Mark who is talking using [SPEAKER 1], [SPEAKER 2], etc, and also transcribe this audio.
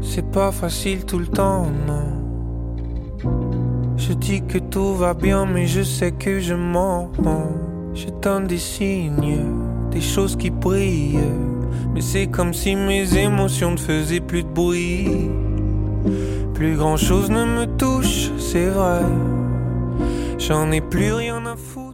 [SPEAKER 1] C'est pas facile tout le temps, non. Je dis que tout va bien, mais je sais que je mens. Je donne des signes, des choses qui brillent, mais c'est comme si mes émotions ne faisaient plus de bruit. Plus grand chose ne me touche, c'est vrai. J'en ai plus rien à foutre.